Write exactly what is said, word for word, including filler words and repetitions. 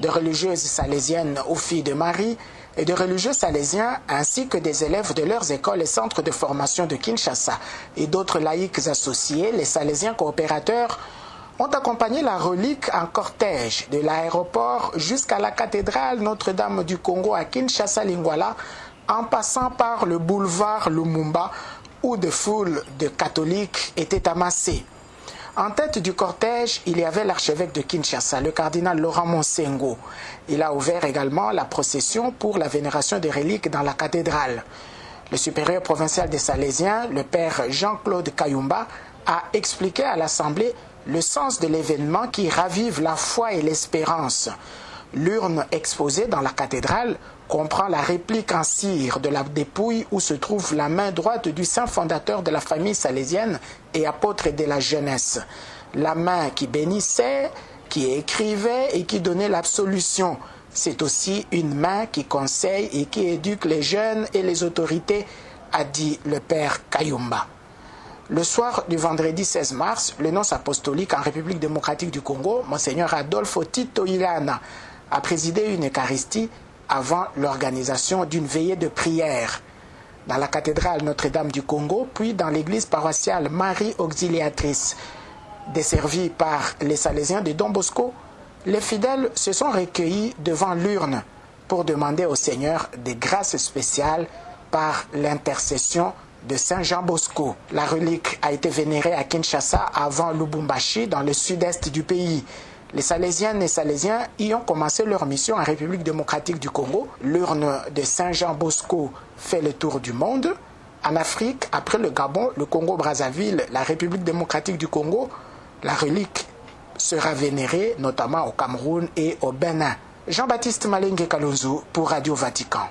de religieuses salésiennes aux filles de Marie et de religieux salésiens ainsi que des élèves de leurs écoles et centres de formation de Kinshasa et d'autres laïcs associés, les salésiens coopérateurs ont accompagné la relique en cortège de l'aéroport jusqu'à la cathédrale Notre-Dame du Congo à Kinshasa-Lingwala, en passant par le boulevard Lumumba où des foules de catholiques étaient amassées. En tête du cortège, il y avait l'archevêque de Kinshasa, le cardinal Laurent Monsengo. Il a ouvert également la procession pour la vénération des reliques dans la cathédrale. Le supérieur provincial des Salésiens, le père Jean-Claude Kayumba, a expliqué à l'Assemblée le sens de l'événement qui ravive la foi et l'espérance. L'urne exposée dans la cathédrale comprend la réplique en cire de la dépouille où se trouve la main droite du saint fondateur de la famille salésienne et apôtre de la jeunesse. La main qui bénissait, qui écrivait et qui donnait l'absolution. C'est aussi une main qui conseille et qui éduque les jeunes et les autorités, a dit le père Kayumba. Le soir du vendredi seize mars, le nonce apostolique en République démocratique du Congo, Monseigneur Adolfo Tito Ilana, a présidé une Eucharistie avant l'organisation d'une veillée de prière dans la cathédrale Notre-Dame du Congo, puis dans l'église paroissiale Marie Auxiliatrice. Desservis par les Salésiens de Don Bosco, les fidèles se sont recueillis devant l'urne pour demander au Seigneur des grâces spéciales par l'intercession de Saint Jean Bosco. La relique a été vénérée à Kinshasa avant Lubumbashi, dans le sud-est du pays. Les Salésiennes et Salésiens y ont commencé leur mission en République démocratique du Congo. L'urne de Saint Jean Bosco fait le tour du monde. En Afrique, après le Gabon, le Congo-Brazzaville, la République démocratique du Congo, la relique sera vénérée notamment au Cameroun et au Bénin. Jean-Baptiste Malenge Kalonzo pour Radio Vatican.